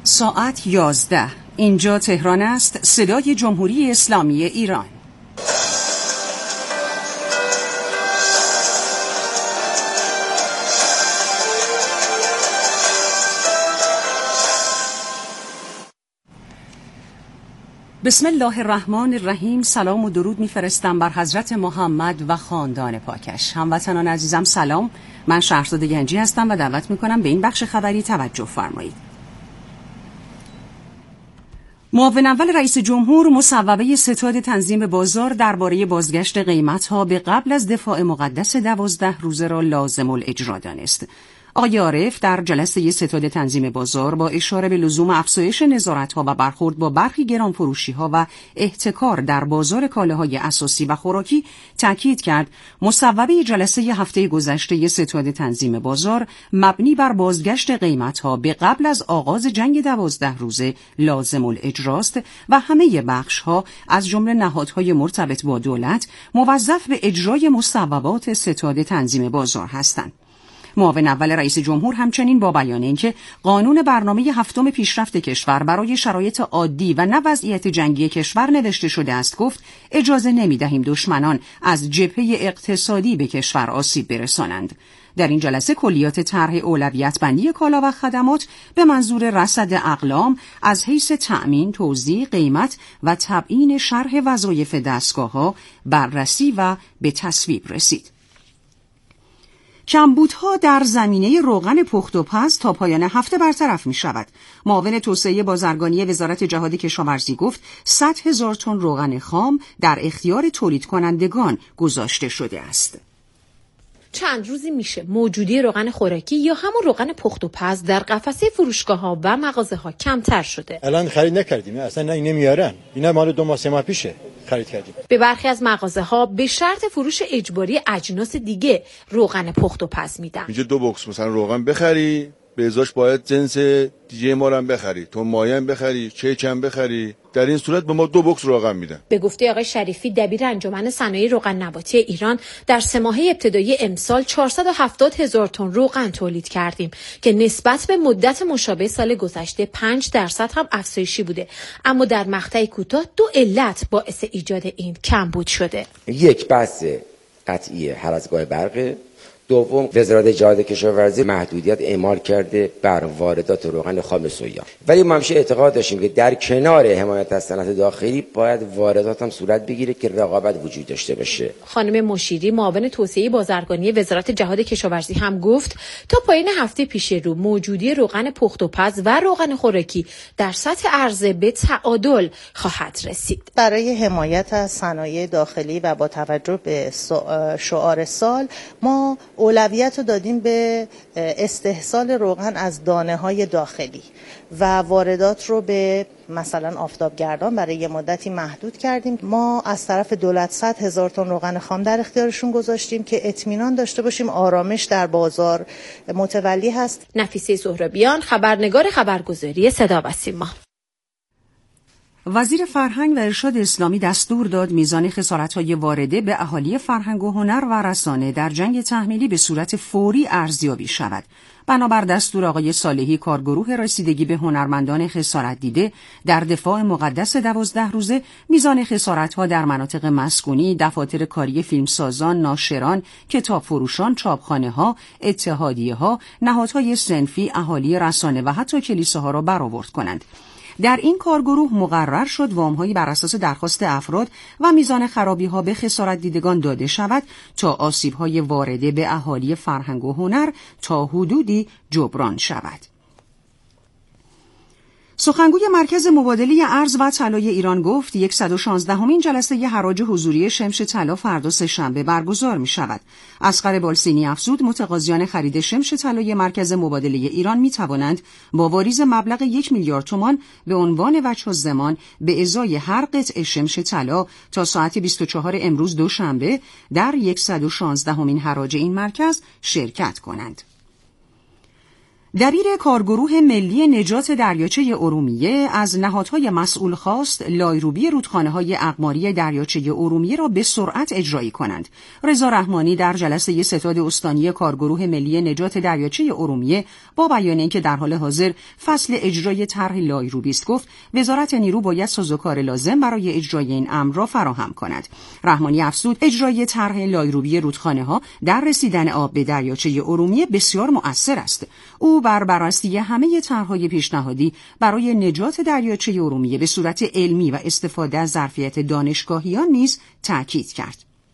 ساعت 11. اینجا تهران است، صدای جمهوری اسلامی ایران. بسم الله الرحمن الرحیم. سلام و درود میفرستم بر حضرت محمد و خاندان پاکش. هموطنان عزیزم سلام، من شهرزاد گنجی هستم و دعوت میکنم به این بخش خبری توجه فرمایید. معاون اول رئیس جمهور مصوبه ستاد تنظیم بازار درباره بازگشت قیمت‌ها به قبل از دفاع مقدس 12 روزه را لازم الاجرا دانست. آقای عارف در جلسه ستاد تنظیم بازار با اشاره به لزوم افزایش نظارت‌ها و برخورد با برخی گرانفروشی‌ها و احتکار در بازار کالاهای اساسی و خوراکی تاکید کرد مصوبه جلسه هفته گذشته ستاد تنظیم بازار مبنی بر بازگشت قیمت‌ها به قبل از آغاز جنگ 12 روزه لازم الاجراست و همه بخش‌ها از جمله نهادهای مرتبط با دولت موظف به اجرای مصوبات ستاد تنظیم بازار هستند. معاون اول رئیس جمهور همچنین با بیان اینکه قانون برنامه هفتم پیشرفت کشور برای شرایط عادی و نه وضعیت جنگی کشور نوشته شده است گفت اجازه نمی‌دهیم دشمنان از جبهه اقتصادی به کشور آسیب برسانند. در این جلسه کلیات طرح اولویت بندی کالا و خدمات به منظور رصد اقلام از حیث تأمین، توزیع، قیمت و تبیین شرح وظایف دستگاه‌ها بررسی و به تصویب رسید. کمبودها در زمینه روغن پخت و پز تا پایان هفته برطرف می شود. معاون توسعه بازرگانی وزارت جهاد کشاورزی گفت 100,000 تن روغن خام در اختیار تولید کنندگان گذاشته شده است. چند روزی میشه موجودی روغن خوراکی یا همون روغن پخت و پز در قفسه فروشگاه‌ها و مغازه‌ها کمتر شده. الان خرید نکردیم، اصلا نمیارن. اینا مال 2 ماه پیشه خرید کردیم. به برخی از مغازه‌ها به شرط فروش اجباری اجناس دیگه روغن پخت و پز میدن. اینجا 2 بکس مثلا روغن بخری، به ازاش باید جنس دیگه ما رو هم بخری، تو مایم بخری، کیک هم بخری. در این صورت به ما 2 بکس روغن میدن. به گفته آقای شریفی دبیر انجمن صنایع روغن نباتی ایران در 3 ماهه ابتدایی امسال 470,000 تن روغن تولید کردیم که نسبت به مدت مشابه سال گذشته 5% هم افزایشی بوده، اما در مقطع کوتاه 2 علت باعث ایجاد این کمبود شده. یک بحث قطعی هر از گاه برق، دوم وزارت جهاد کشاورزی محدودیت اعمال کرده بر واردات روغن خام سویا. ولی ما همیشه اعتقاد داشتیم که در کنار حمایت از صنعت داخلی باید واردات هم صورت بگیره که رقابت وجود داشته باشه. خانم مشیری معاون توسعه بازرگانی وزارت جهاد کشاورزی هم گفت تا پایان هفته پیش رو موجودی روغن پخت و پز و روغن خوراکی در سطح عرضه به تعادل خواهد رسید. برای حمایت از صنایع داخلی و با توجه به شعار سال ما اولویت رو دادیم به استحصال روغن از دانه‌های داخلی و واردات رو به مثلا آفتابگردان برای یه مدتی محدود کردیم. ما از طرف دولت 100,000 تن روغن خام در اختیارشون گذاشتیم که اطمینان داشته باشیم آرامش در بازار متولی هست. نفیسه سهرابیان، خبرنگار خبرگزاری صدا و سیما. وزیر فرهنگ و ارشاد اسلامی دستور داد میزان خسارت‌های وارده به اهالی فرهنگ و هنر و رسانه در جنگ تحمیلی به صورت فوری ارزیابی شود. بنابر دستور آقای صالحی کارگروه رسیدگی به هنرمندان خسارت دیده در دفاع مقدس 12 روزه میزان خسارت‌ها در مناطق مسکونی، دفاتر کاری فیلمسازان، ناشران، کتاب فروشان، چاپخانه‌ها، اتحادیه‌ها، نهادهای صنفی، اهالی رسانه و حتی کلیساها را برآورد کنند. در این کارگروه مقرر شد وام‌هایی بر اساس درخواست افراد و میزان خرابی‌ها به خسارت دیدگان داده شود تا آسیب‌های وارده به اهالی فرهنگ و هنر تا حدودی جبران شود. سخنگوی مرکز مبادله ارز و طلای ایران گفت 116مین جلسه حراج حضوری شمش طلا فردا سه‌شنبه برگزار می شود. اصغر بالسینی افزود متقاضیان خرید شمش طلای مرکز مبادله ایران می توانند با واریز مبلغ 1 میلیارد تومان به عنوان وجه الضمان به ازای هر قطعه شمش طلا تا ساعت 24 امروز دوشنبه در 116مین حراج این مرکز شرکت کنند. دبیر کارگروه ملی نجات دریاچه ارومیه از نهادهای مسئول خواست لایروبی رودخانه‌های اقماری دریاچه ارومیه را به سرعت اجرایی کنند. رضا رحمانی در جلسه ستاد استانی کارگروه ملی نجات دریاچه ارومیه با بیان اینکه در حال حاضر فصل اجرای طرح لایروبی است گفت وزارت نیرو باید سازوکار لازم برای اجرای این امر را فراهم کند. رحمانی افزود اجرای طرح لایروبی رودخانه‌ها در رسیدن آب به دریاچه ارومیه بسیار مؤثر است. او بر بررسی همه طرح‌های پیشنهادی برای نجات دریاچه ارومیه به صورت علمی و استفاده از ظرفیت دانشگاهیان نیز تأکید کرد.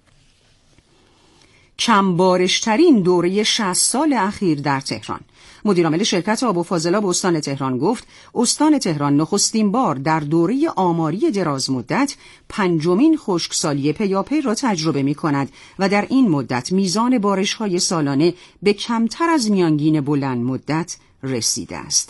کمبارشترین دوره 60 سال اخیر در تهران. مدیرعامل شرکت آب و فاضلاب استان تهران گفت استان تهران نخستین بار در دوره آماری دراز مدت 5مین خشکسالی پیاپی را تجربه می کند و در این مدت میزان بارش‌های سالانه به کمتر از میانگین بلند مدت رسیده است.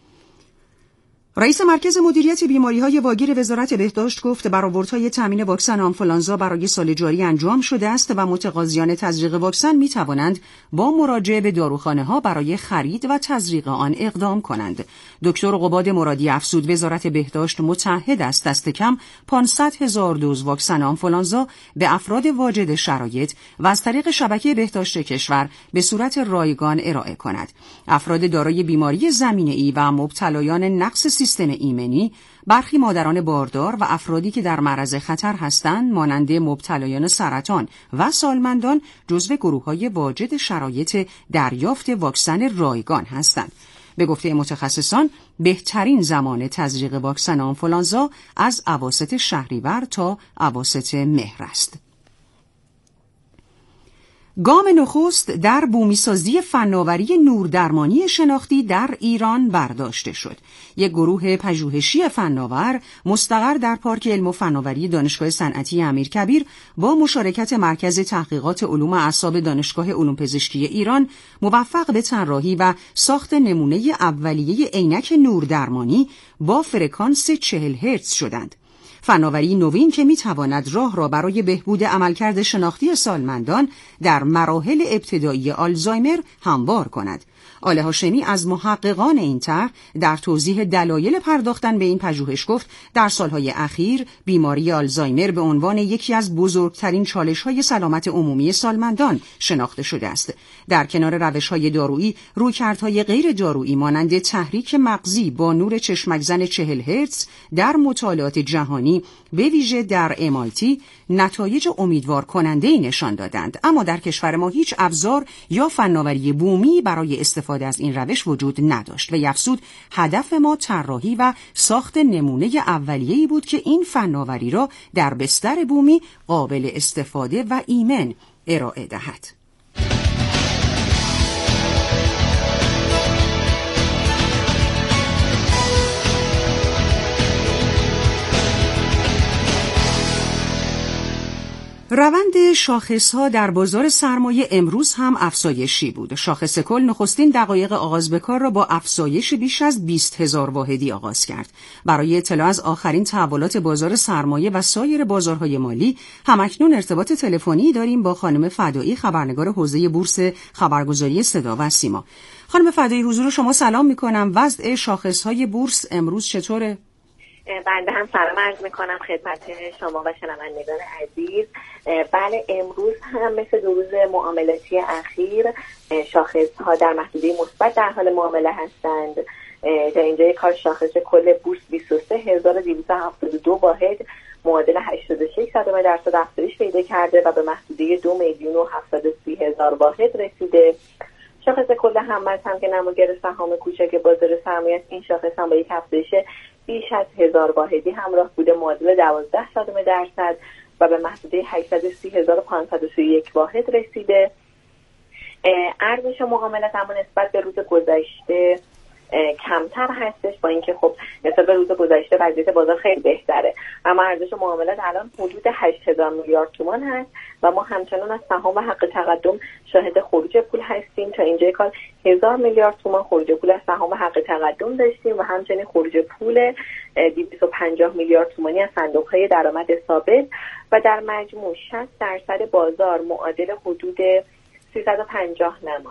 رئیس مرکز مدیریت بیماری‌های واگیر وزارت بهداشت گفت برآوردهای تامین واکسن آنفولانزا برای سال جاری انجام شده است و متقاضیان تزریق واکسن می‌توانند با مراجعه به داروخانه‌ها برای خرید و تزریق آن اقدام کنند. دکتر قباد مرادی افزود وزارت بهداشت متعهد است دست کم 500,000 دوز واکسن آنفولانزا به افراد واجد شرایط و از طریق شبکه بهداشت کشور به صورت رایگان ارائه کند. افراد دارای بیماری زمینه‌ای و مبتلایان نقص سیستم ایمنی، برخی مادران باردار و افرادی که در معرض خطر هستند مانند مبتلایان سرطان و سالمندان جزو گروه‌های واجد شرایط دریافت واکسن رایگان هستند. به گفته متخصصان بهترین زمان تزریق واکسن آنفولانزا از اواسط شهریور تا اواسط مهر است. گام نخست در بومیسازی فناوری نوردرمانی شناختی در ایران برداشته شد. یک گروه پژوهشی فناور مستقر در پارک علم و فناوری دانشگاه صنعتی امیرکبیر با مشارکت مرکز تحقیقات علوم اعصاب دانشگاه علوم پزشکی ایران موفق به طراحی و ساخت نمونه اولیه عینک نوردرمانی با فرکانس 40 هرتز شدند. فناوری نوین که میتواند راه را برای بهبود عملکرد شناختی سالمندان در مراحل ابتدایی آلزایمر هموار کند. آله هاشمی از محققان این طرح در توضیح دلایل پرداختن به این پژوهش گفت در سالهای اخیر بیماری آلزایمر به عنوان یکی از بزرگترین چالش‌های سلامت عمومی سالمندان شناخته شده است. در کنار روش‌های دارویی، رویکردهای غیر دارویی مانند تحریک مغزی با نور چشمک‌زن 40 هرتز در مطالعات جهانی به ویژه در MIT نتایج امیدوار کننده‌ای نشان دادند، اما در کشور ما هیچ ابزار یا فناوری بومی برای استفاده از این روش وجود نداشت و افزود هدف ما طراحی و ساخت نمونه اولیه‌ای بود که این فناوری را در بستر بومی قابل استفاده و ایمن ارائه دهد. روند شاخص‌ها در بازار سرمایه امروز هم افزایشی بود. شاخص کل نخستین دقایق آغاز به کار را با افزایش بیش از 20,000 واحدی آغاز کرد. برای اطلاع از آخرین تحولات بازار سرمایه و سایر بازارهای مالی، همکنون ارتباط تلفنی داریم با خانم فدایی، خبرنگار حوزه بورس خبرگزاری صدا و سیما. خانم فدایی، حضور شما سلام می‌کنم. وضع شاخص‌های بورس امروز چطوره؟ بنده هم سلام عرض میکنم خدمت شما و شنوندگان عزیز. بله، امروز هم مثل دو روز معاملاتی اخیر شاخص ها در محدوده مثبت در حال معامله هستند. در اینجا کار شاخص کل بورس 23272 واحد معادل 86% افزایش پیدا کرده و به محدوده 2,730,000 واحد رسیده. شاخص کل همت هم که نماگر سهام کوچک بازار سرمایه، این شاخص هم با یک افزایش بیش از 1000 واحدی همراه بوده، معادل 12% و به محدوده 830,531 واحد رسیده. ارزش معاملات اما نسبت به روز گذشته کمتر هستش، با اینکه خب نسبت به روز گذشته وضعیت بازار خیلی بهتره، اما ارزش معاملات الان حدود 8,000 میلیارد تومان هست و ما همچنان از سهام و حق تقدم شاهد خروج پول هستیم. تا اینجای کار 1000 میلیارد تومان خروج پول از سهام و حق تقدم داشتیم و همچنین خروج پول 250 میلیارد تومانی از صندوق‌های درآمد ثابت و در مجموع 60% بازار معادل حدود 350 نماد.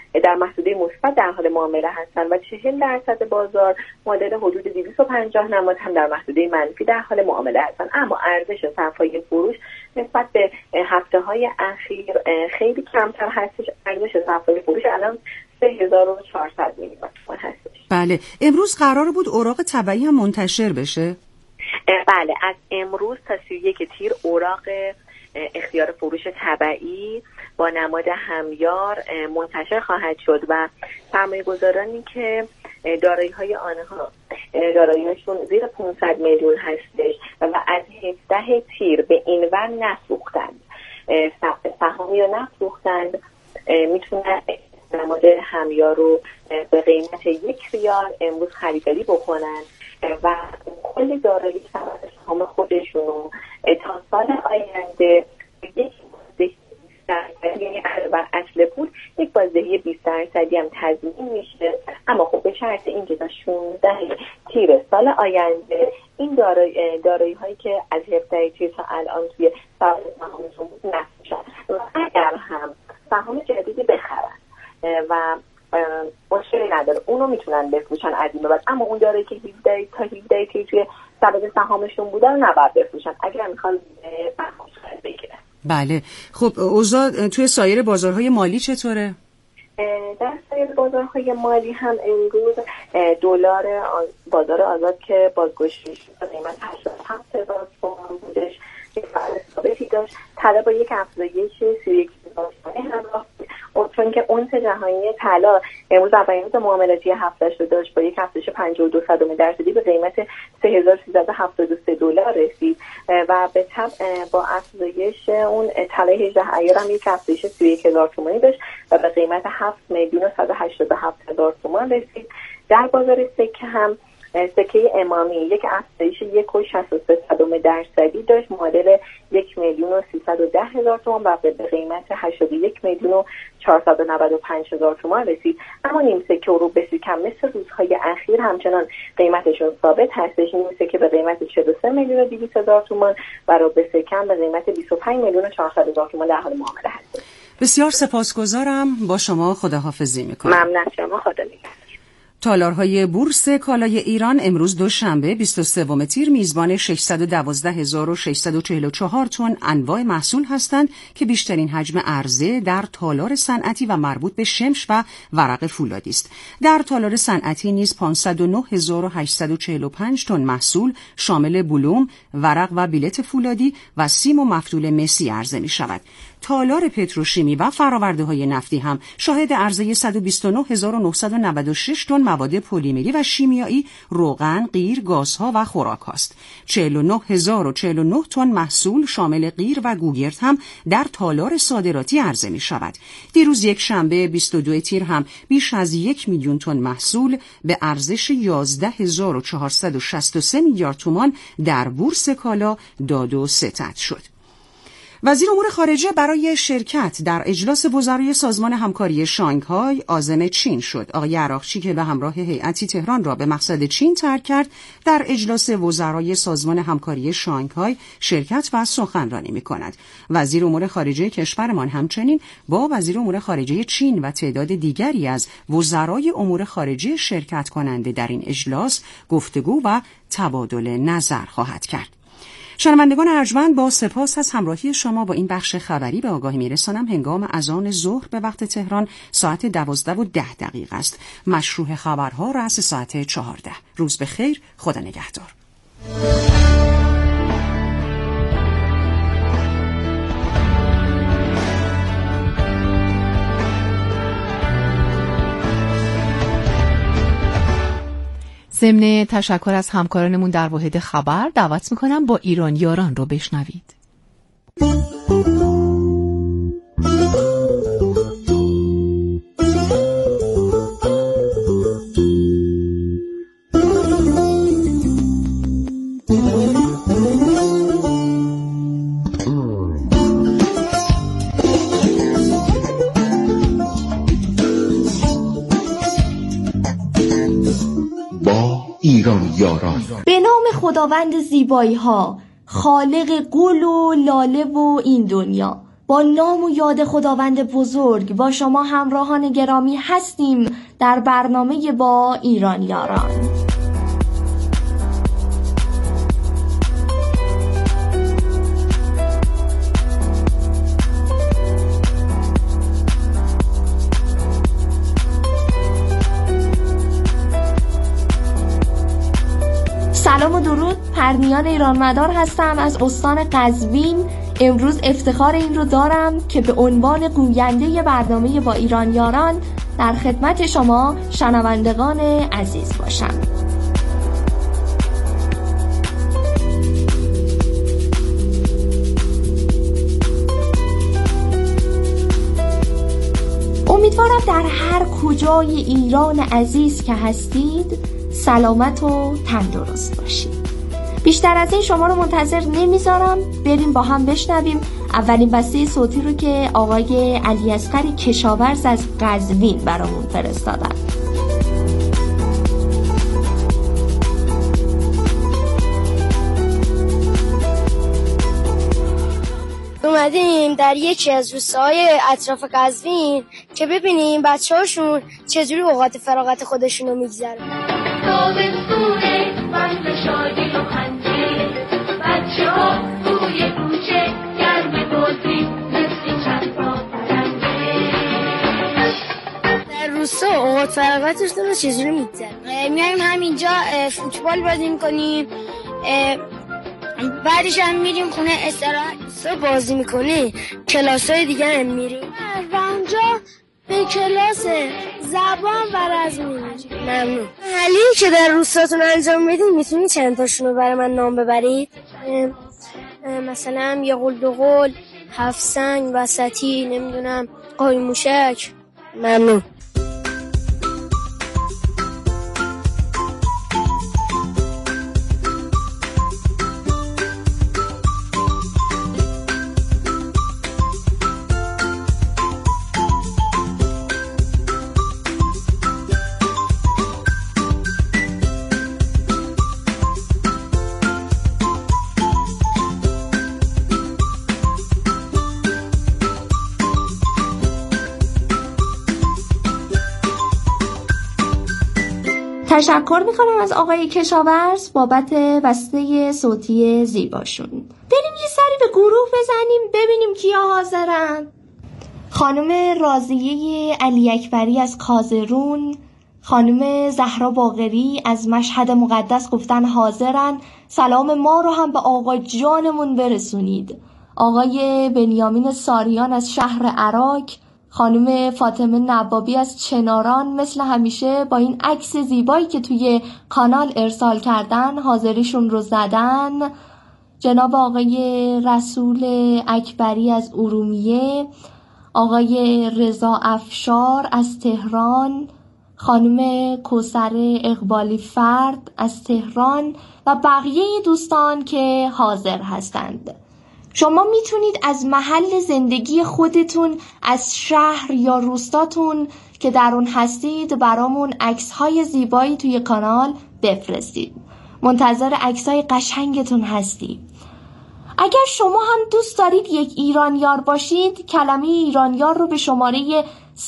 در محدوده مثبت در حال معامله هستند و 40% بازار معادل حدود 250 نماد هم در محدوده منفی در حال معامله هستند. اما ارزش صف‌های فروش نسبت به هفته‌های اخیر خیلی کمتر هستش. ارزش صف‌های فروش الان 3400 میلیون تومان هستش. بله، امروز قرار بود اوراق تبعی هم منتشر بشه؟ بله، از امروز تا 31 تیر اوراق اختیار فروش تبعی با نماد همیار منتشر خواهد شد و سرمایه‌گذارانی که دارایی‌های آنها دارایی‌هاشون زیر 500 میلیون هستش و از 17 تیر به اینور نفروختند، سهامی رو نفروختند، میتونن نماد همیار رو به قیمت 1 ریال امروز خریداری بکنن و کل دارایی سهام خودشون رو تا سال آینده یک بازدهی 20%، یعنی بر اصل پول یک بازدهی 20% هم تضمین میشه. اما خب به شرط اینکه تا 16 تیر سال آینده این دارایی هایی که از 17 تیر تا الان توی سال سهامشون بود نفروشن و اگر هم سهام جدیدی بخرن و مشکلی نداره اونو میتونن بفروشن از این بعد. اما اون داره که 17 تا 17 تیر توی سبد سهامشون بودن نباید بفروشن اگر میخوان سهامش بگیرن. بله، خب اوضاع توی سایر بازارهای مالی چطوره؟ در سایر بازارهای مالی هم امروز دلار بازار آزاد که بازگشایی شد قیمت 87,000 تومان بودش، یک فعال ثابتی داشت. طلا با یک افزایش 31,000 تومانی همراه بود، چون که اونس جهانی طلا امروز اولین روز معاملاتی هفته‌اش رو داشت با یک افزایش 52% به قیمت 3373 دلار رسید و به تبع با افزایش اون طلای 18 ایار هم یک افزایش 31,000 تومانی داشت و به قیمت 7,187,000 تومان رسید. در بازار سکه هم سکه امامی یک افزایش 1.63% داشت، معادل 1,310,000 تومان و به قیمت 81,495,000 تومان رسید. اما نیم سکه و روبه سکه مثل روزهای اخیر همچنان قیمتشون ثابت هستش. نیم سکه به قیمت 43,200,000 تومان و روبه سکه به قیمت 25,400,000 تومان در حال معامله هست. بسیار سپاسگزارم، با شما خداحافظی میکنم. ممنون شما، خدا نگهدار. تالارهای بورس کالای ایران امروز دوشنبه 23 تیر میزبان 612,644 تن انواع محصول هستند که بیشترین حجم عرضه در تالار صنعتی و مربوط به شمش و ورق فولادی است. در تالار صنعتی نیز 509,845 تن محصول شامل بلوم، ورق و بیلت فولادی و سیم و مفتول مسی عرضه می شود. تالار پتروشیمی و فرآورده‌های نفتی هم شاهد عرضه 129,996 تن مواد پلیمری و شیمیایی، روغن، قیر، گازها و خوراک هاست. 49,049 تن محصول شامل قیر و گوگرد هم در تالار صادراتی عرضه می شود. دیروز یک شنبه 22 تیر هم بیش از 1,000,000 تن محصول به ارزش 11,463 میلیارد تومان در بورس کالا داد و ستد شد. وزیر امور خارجه برای شرکت در اجلاس وزرای سازمان همکاری شانگهای عازم چین شد. آقای عراقچی که به همراه هیئتی تهران را به مقصد چین ترک کرد، در اجلاس وزرای سازمان همکاری شانگهای شرکت و سخنرانی می‌کند. وزیر امور خارجه کشورمان همچنین با وزیر امور خارجه چین و تعداد دیگری از وزرای امور خارجه شرکت کننده در این اجلاس گفتگو و تبادل نظر خواهد کرد. شنوندگان ارجمند، با سپاس از همراهی شما با این بخش خبری به آگاهی میرسانم. هنگام اذان ظهر به وقت تهران ساعت 12:10 است. مشروع خبرها رأس ساعت 14. روز بخیر، خدا نگهدار. ضمن تشکر از همکارانمون در واحد خبر دعوت میکنم با ایران یاران رو بشنوید. ایران یاران. به نام خداوند زیبایی ها، خالق گل و لاله و این دنیا، با نام و یاد خداوند بزرگ با شما همراهان گرامی هستیم در برنامه با ایران یاران. سلام و درود، پرنیان ایرانمدار هستم از استان قزوین. امروز افتخار این رو دارم که به عنوان گوینده برنامه با ایران یاران در خدمت شما شنوندگان عزیز باشم. امیدوارم در هر کجای ایران عزیز که هستید سلامت و تندرست باشید. بیشتر از این شما رو منتظر نمیذارم، بریم با هم بشنویم اولین بسته صوتی رو که آقای علی اصغر کشاورز از قزوین برامون فرستادن. اومدیم در یکی از روستاهای اطراف قزوین که ببینیم بچه‌هاشون چجوری اوقات فراغت خودشون رو میگذرونن. تابستونه فصل شادی و خنده، بچه‌ها توی کوچه گرم بازی مثل چند تا پرنده. در روستا اوقات فراغتشون رو چجوری میگذرونن؟ میایم همینجا فوتبال بازی میکنیم، بعدش هم میریم خونه استراحت بازی میکنیم، کلاسای دیگه هم میریم و اونجا به کلاس زبان و رزم میریم. ممنون. حالی که در روستاتون انجام میدین میتونید چند تاشون رو برای من نام ببرید؟ مثلا یه قول دو قول، هفت سنگ، وسطی، نمیدونم قای موشک. ممنون. تشکر میکنم از آقای کشاورز بابت بسته صوتی زیباشون. بریم یه سری به گروه بزنیم ببینیم کیا حاضرن. خانم راضیه علی اکبری از کازرون، خانم زهرا باقری از مشهد مقدس گفتن حاضرن. سلام ما رو هم به آقا جانمون برسونید. آقای بنیامین ساریان از شهر عراق، خانم فاطمه نبابی از چناران مثل همیشه با این عکس زیبایی که توی کانال ارسال کردن حاضریشون رو زدن. جناب آقای رسول اکبری از ارومیه، آقای رضا افشار از تهران، خانم کوثر اقبالی فرد از تهران و بقیه دوستان که حاضر هستند. شما میتونید از محل زندگی خودتون، از شهر یا روستاتون که در اون هستید برامون عکس‌های زیبایی توی کانال بفرستید. منتظر عکس‌های قشنگتون هستیم. اگر شما هم دوست دارید یک ایرانیار باشید، کلمه ایرانیار رو به شماره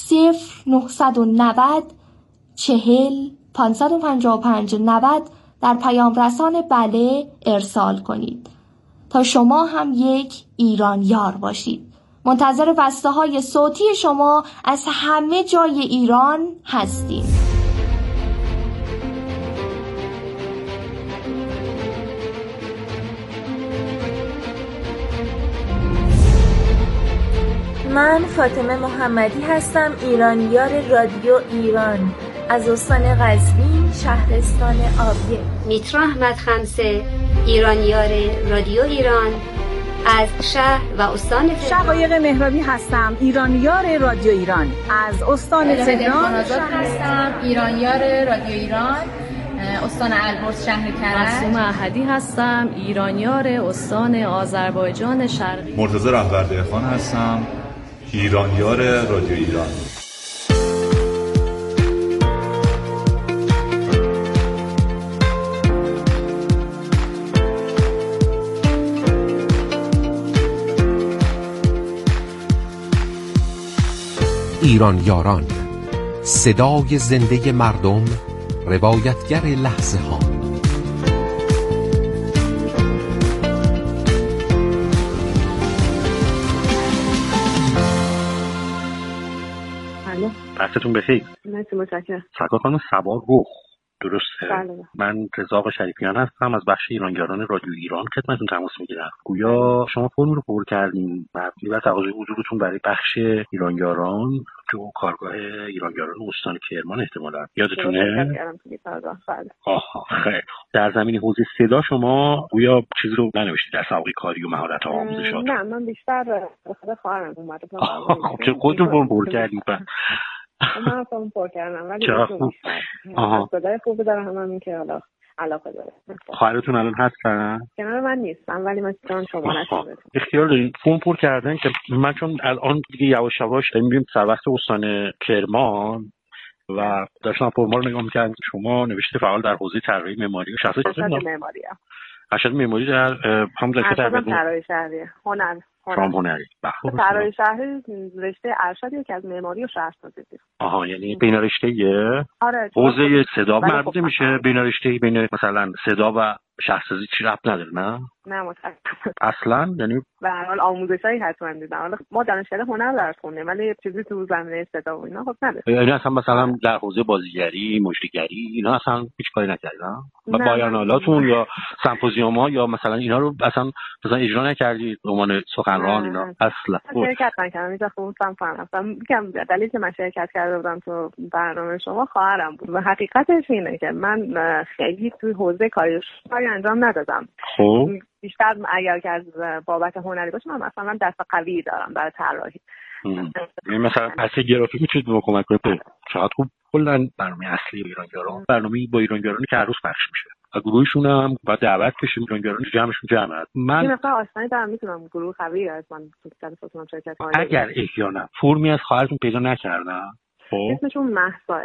0990 40 555 90 در پیام رسان بله ارسال کنید تا شما هم یک ایرانیار باشید. منتظر بسته های صوتی شما از همه جای ایران هستیم. من فاطمه محمدی هستم، ایرانیار رادیو ایران از استان قزوین، شهرستان آبیه. میترا احمد خمسه، ایرانیار رادیو ایران از شهر و استان شقایق مهرابی هستم، ایرانیار رادیو ایران از استان تهران هستم، ایرانیار رادیو ایران استان البرز شهر کرج. معصومه احدی هستم، ایرانیار استان آذربایجان شرقی. مرتضی رهبردهخان هستم، ایرانیار رادیو ایران. ایران یاران، صدای زنده مردم، روایتگر لحظه ها. وقتتون بخیر. مرسی، متشکرم. سرکار خانم صبا رخ، درسته؟ بله. من رضا شریفیان هستم از بخش ایرانیاران رادیو ایران خدمتتون تماس میگیرم. گویا شما فرم رو پر کردین مبنی بر تقاضای حضورتون برای بخش ایرانیاران تو کارگاه ایرانیاران استان کرمان احتمالاً یادتونه؟ آها خیر. در زمین حوزه صدا شما گویا چیزی رو ننوشتید در سابقه کاری و مهارت آموزشات؟ نه، من بیشتر به خود خواهرم اومدم. چه خودتون فرم پر کردید؟ من فرم پر کردم ولی صدای خوبی داره، همین که حالا علاقه داره. خواهرتون الان هستن؟ کنار من نیستم ولی من چون شما نشون اختیار دارین فرم پر کردن که من چون الان دیگه یواش یواش داریم میریم سربست استان کرمان و داشتم فرما رو نگاه می‌کردم. شما نوشته فعال در حوزه طراحی معماری و شخصیت معماری. ارشد معماری در همون رشته طراحی شهری هنر. هنری. طراحی شهری رشته ارشد که از معماری و شهرسازی. آها، یعنی بین رشته حوزه صدا مربوط میشه. بین رشته بین مثلا صدا و شهرسازی چی ربط نداره؟ نه متأسفانه اصلا. یعنی به هر حال آموزشایی حتما دیدم. حالا ما دانشگاه هنر درس خوندیم ولی چیزی تو زمینه صدا و اینا خب نداره. یعنی اصلا مثلا در حوزه بازیگری، مجریگری اینا اصلا هیچ کاری نکردن؟ و بیانالاتون یا سمپوزیوم‌ها یا مثلا اینا رو اصلا اجرا نکردید به عنوان سخنران اینا؟ اصلا شرکت نکردم. اینجا خوندم فهمیدم. میگم دلیلی که من شرکت کرده بودم تو برنامه شما خواهرم بود و حقیقتش اینه که من خیلی تو حوزه کاری انجام ندادم. خب بیشتر اگر که از بابت هنری باشه من مثلا دست قوی دارم برای طراحی. مثلا پس گرافیک میتونید به ما کمک کنید؟ چقدر خوب. کلا برنامه اصلی ایرانیاران برنامه با ایرانیارانی که هر روز پخش میشه و گروهشون هم باید دعوت بشیم. ایرانیاران جمعشون جمعه. من این مثلا آشنایی دارم، میتونم گروه قوی از من تو شرکت کنم اگر احیانا فرمی از خواهرتون پیدا نکردم. خب اسمشون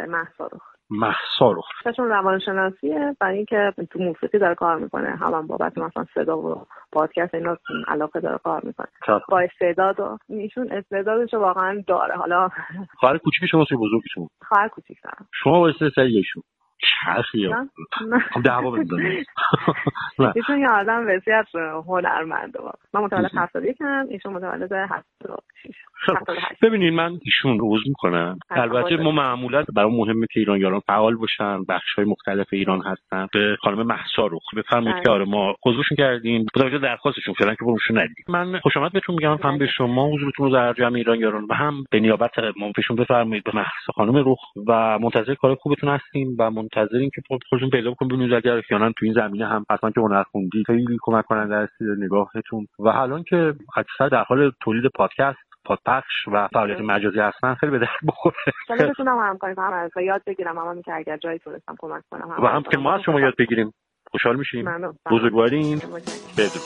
مهسا رخ. اسمشون روانشناسیه برای اینکه تو موسیقی داره کار میکنه، هم بابت مثلا صدا و پادکست اینا علاقه داره کار میکنه. با استعداد و ایشون استعدادش واقعا داره. حالا خواهر کوچیک شما چه بزرگتون؟ خواهر کوچیک دارم. شما واسه سریشون چخیه خب دعوا بزنید. ایشون یه آدم بسیار هنرمنده. من متولد 71 ام، ایشون متولد 76. ببینید من ایشون رو عذر میکنم. البته ما معمولا برای مهمه که ایرانیاران فعال باشن، بخش‌های مختلف ایران هستن. به خانم مهسا رخ بفرمایید که آره ما حضورشون کردیم با توجه درخواستشون فعلا که فرمشون ندید. من خوش آمد بهتون میگم. هم به شما حضورتون رو در جمع ایرانیاران و هم به نیابت منفیشون بفرمایید به مهسا خانم رخ و منتظر کار خوبتون هستیم و منتظرین که خودتون پیدا کنید. ببینید اگر احیانا تو این زمینه هم حتما که هنر خوندید خیلی کمک کننده هستید نگاهتون و الان که اکثر در حال تولید پادکست، پادپخش و فعالیت مجازی هستن خیلی به درد بخوره. خیلی بتونم همکاری کنم، از یاد بگیرم، همون که اگر جایی تونستم کمک کنم و هم که ما از شما یاد بگیریم. خوشحال میشیم. بزرگوارین. بدرود.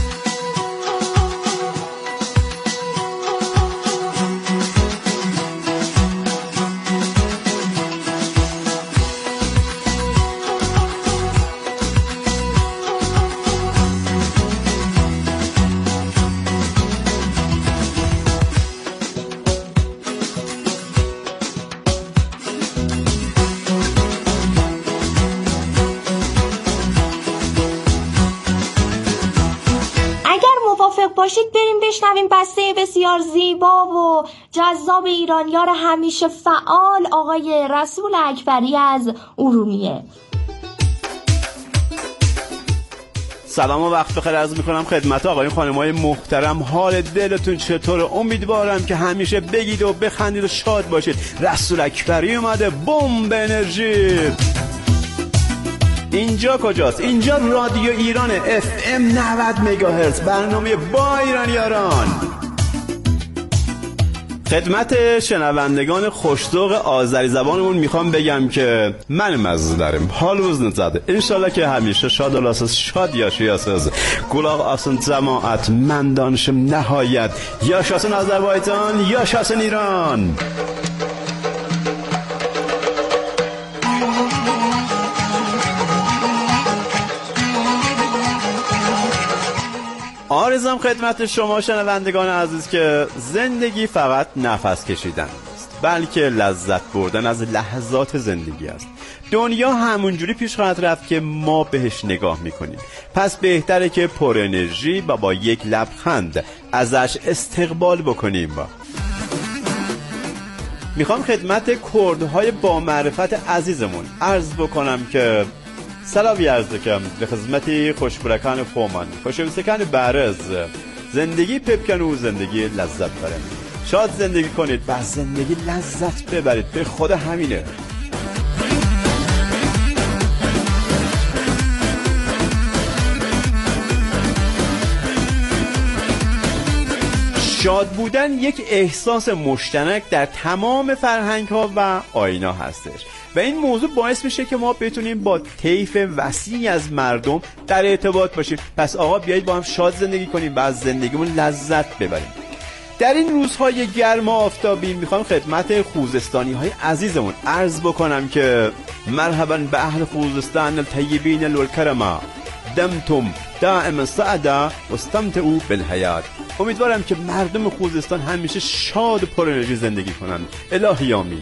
باشید بریم بشنویم بسته بسیار زیبا و جذاب ایرانیار همیشه فعال آقای رسول اکبری از ارومیه. سلام و وقت بخیر عرض میکنم خدمت آقایون خانم‌های محترم. حال دلتون چطوره؟ امیدوارم که همیشه بگید و بخندید و شاد باشید. رسول اکبری اومده، بمب انرژی. اینجا کجاست؟ اینجا رادیو ایران FM 90 مگاهرتز، برنامه با ایرانیاران. خدمت شنوندگان خوش‌ذوق آذری زبانمون میخوام بگم که من مزه دارم، حال روز نزده، انشالله که همیشه شاد و لاسز شاد یاشیاسız. Kulaq asın cemaat, من دانشم نهایت. Yaşasın Azərbaycan, yaşasın İran. آرزوام خدمت شما شنوندگان عزیز که زندگی فقط نفس کشیدن است. بلکه لذت بردن از لحظات زندگی است. دنیا همونجوری پیش خواهد رفت که ما بهش نگاه میکنیم، پس بهتره که پر انرژی و با یک لبخند ازش استقبال بکنیم. میخوام خدمت کردهای با معرفت عزیزمون عرض بکنم که سلامی عرض دکم به خدمتی خوشبرکان خومان خوشبسکان برز زندگی پپکن و زندگی لذت برن. شاد زندگی کنید و زندگی لذت ببرید، به خود همینه. شاد بودن یک احساس مشترک در تمام فرهنگ ها و آیین ها هستش و این موضوع باعث میشه که ما بتونیم با طیف وسیعی از مردم در ارتباط باشیم. پس آقا بیایید با هم شاد زندگی کنیم و از زندگیمون لذت ببریم. در این روزهای گرم و آفتابی میخوام خدمت خوزستانی های عزیزمون عرض بکنم که مرحبا به اهل خوزستان الطیبین الکرما، دمتم دائما سعدا و استمتعوا بالحیات. امیدوارم که مردم خوزستان همیشه شاد و پر انرژی زندگی کنن. الهی آمین.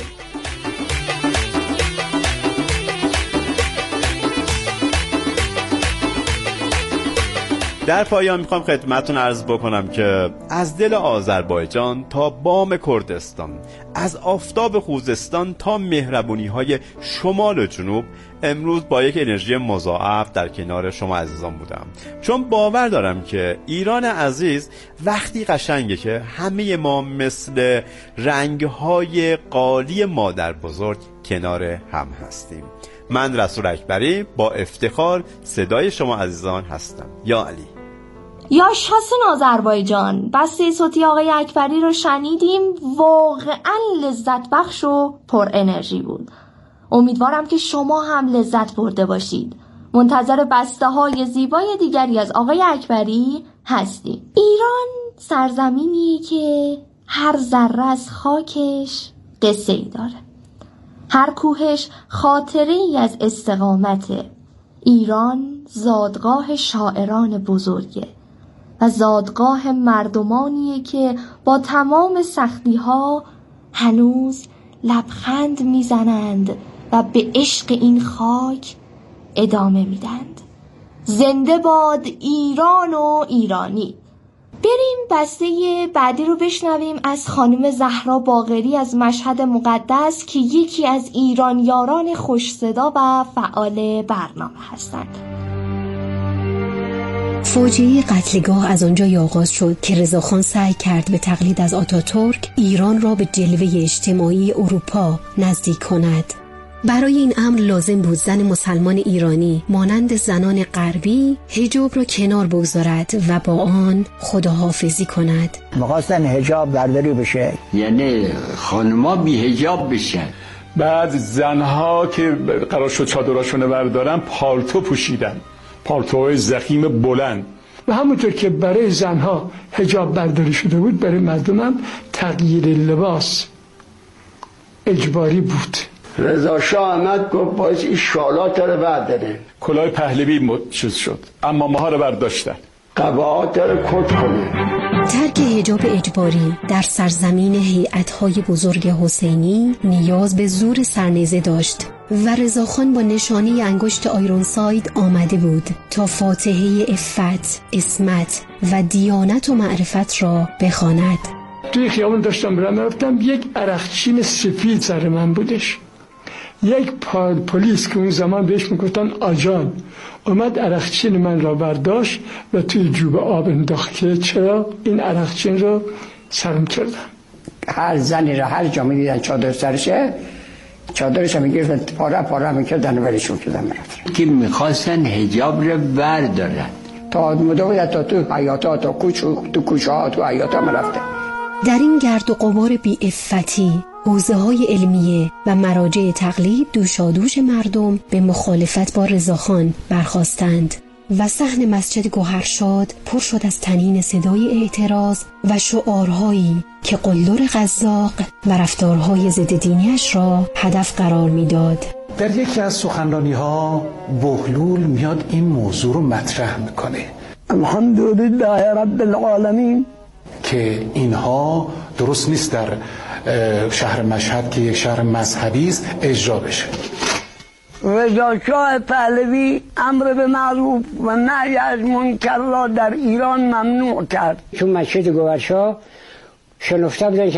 در پایان میخوام خدمتتون عرض بکنم که از دل آذربایجان تا بام کردستان، از آفتاب خوزستان تا مهربونی های شمال و جنوب، امروز با یک انرژی مضاعف در کنار شما عزیزان بودم، چون باور دارم که ایران عزیز وقتی قشنگه که همه ما مثل رنگهای قالی مادر بزرگ کنار هم هستیم. من رسول اکبری با افتخار صدای شما عزیزان هستم. یا علی. یا حسن آذربایجان. بسته صوتی آقای اکبری رو شنیدیم، واقعا لذت بخش و پر انرژی بود. امیدوارم که شما هم لذت برده باشید. منتظر بسته های زیبای دیگری از آقای اکبری هستیم. ایران سرزمینیه که هر ذره از خاکش قصه ای داره، هر کوهش خاطره ای از استقامته. ایران زادگاه شاعران بزرگه و زادگاه مردمانیه که با تمام سختی‌ها هنوز لبخند میزنند و به عشق این خاک ادامه میدند. زنده باد ایران و ایرانی. بریم بسته بعدی رو بشنویم از خانم زهرا باقری از مشهد مقدس که یکی از ایرانیاران خوش صدا و فعال برنامه هستند. فاجعه قتلگاه از آنجای آغاز شد که رضاخان سعی کرد به تقلید از آتاتورک ایران را به جلوه اجتماعی اروپا نزدیک کند. برای این امر لازم بود زن مسلمان ایرانی مانند زنان غربی حجاب را کنار بگذارد و با آن خداحافظی کند. می‌خواستن حجاب برداری بشه، یعنی خانم‌ها بی حجاب بشن. بعد زنها که قرار شد چادراشون بردارن پالتو پوشیدن، پالتوهای ضخیم بلند، و همونطور که برای زنها حجاب برداری شده بود برای مردم تغییر لباس اجباری بود. رضا شاه آمد گفت باید این شالات رو بردارن. کلاه پهلوی چیز شد، اما ماها رو برداشتن. قبعات رو کت کنه. ترک حجاب اجباری در سرزمین هیئت‌های بزرگ حسینی نیاز به زور سرنیزه داشت و رضاخان با نشانی انگشت آیرونساید آمده بود تا فاتحه عفت، عصمت و دیانت و معرفت را بخواند. توی خیابون داشتم رفتم، یک عرقچین سفید سر من بودش. یک پلیس که اون زمان بهش میگفتن آجان اومد عرقچین من را برداشت و توی جوب آب انداخت که چرا این عرقچین را سرم کردن. هر زنی را هر جا میدیدن چادر سرشه، چادرش هم میگیردن پاره میکردن و ولشون کردن میرفتن که میخواستن حجاب را بردارن. تا مدویت تا تو حیاتا، تا کوچه ها، تو حیاتا میرفتن. در این گرد و غبار بی‌عفتی حوزه های علمیه و مراجع تقلید دوشادوش مردم به مخالفت با رضاخان برخاستند و صحن مسجد گوهرشاد پر شد از طنین صدای اعتراض و شعارهایی که قلدر قزاق و رفتارهای ضد دینیش را هدف قرار میداد. در یکی از سخنرانی‌ها بهلول میاد این موضوع رو مطرح میکنه. الحمدلله رب العالمین که اینها درست نیست در شهر مشهد که یک شهر مذهبی است اجرا بشه. رضا شاه پهلوی امر به معروف و نهی از منکر را در ایران ممنوع کرد. چون مسجد گوهرشاه شنفته بودن